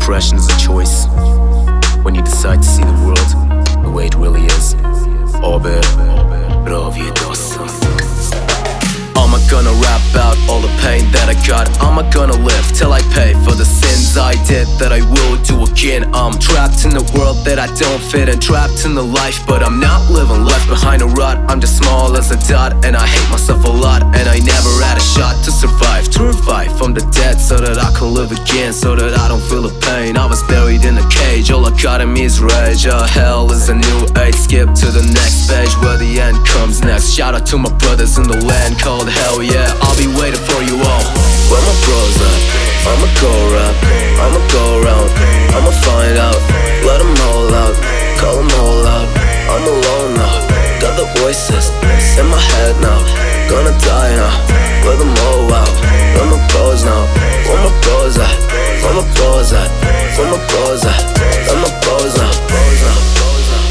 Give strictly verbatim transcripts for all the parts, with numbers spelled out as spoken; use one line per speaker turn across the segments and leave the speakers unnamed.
depression is a choice. When you decide to see the world the way it really is. Obe pravi dosa. Am I gonna rap out all the pain that I got? Am I gonna live till I pay for the sins I did that I will do again? I'm trapped in the world that I don't fit in, trapped in the life, but I'm not living, left behind a rut. I'm just small as a dot, and I hate myself a lot, and I never had a shot to survive, to revive from the dead, so that I can live again, so that I don't feel the pain. I was buried in a cage, all I got in me is rage. Oh, hell is a new age, skip to the next page where the end comes next. Shout out to my brothers in the land called hell, yeah, I'll be waiting for you all. Where my bros at? I'ma go rap, I'ma go round, I'ma find out, let them all out, call them all out. I'm alone now, got the voices in my head now, gonna die now, let them all out. Where my bros now? Where my bros at? Where my bros at? Where my bros at? Where my bros now? Bros now, bros now.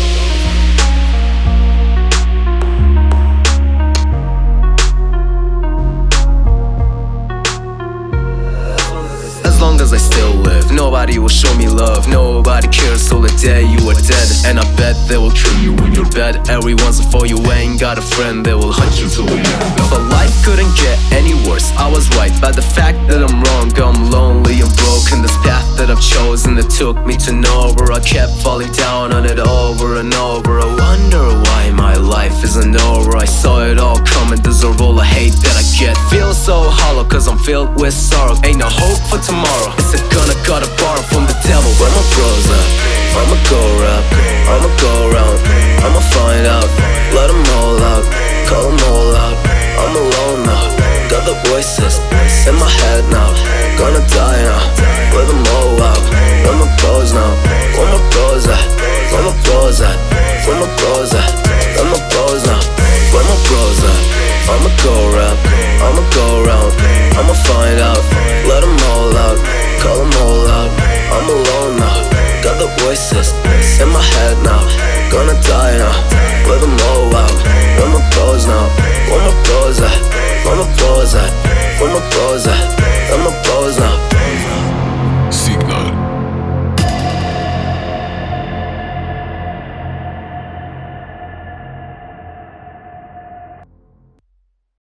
As long as I still live, nobody will show me love, nobody cares till the day you are dead. And I bet they will kill you in your bed. Everyone's for you, ain't got a friend, they will hunt you till the end. But life couldn't get any worse, I was right by the fact that I'm wrong. I'm lonely and broken, this path that I've chosen that took me to nowhere. I kept falling down on it over and over. I wonder why my life isn't over. I saw it all coming, deserve all the hate that I get. Feel so hollow cause I'm filled with sorrow, ain't no hope for tomorrow. Is it gonna got a borrow from the devil? Where my bros at? I'ma go rap, I'ma go round, I'ma find out, let them all out, call them all out. I'm alone now, got the voices in my head now, gonna die now, let them all out. Where my bros now? Where my bros at? Where my bros at? Where my bros at? Where my bros now? Where my bros at? I'ma go rap, I'ma go round, I'ma find out, let them all out, call them all out. I'm alone now, got the voices in my head now, gonna die now, let them all out. Where my bros now? Where my bros at? Where my bros at? Where my bros at? Where my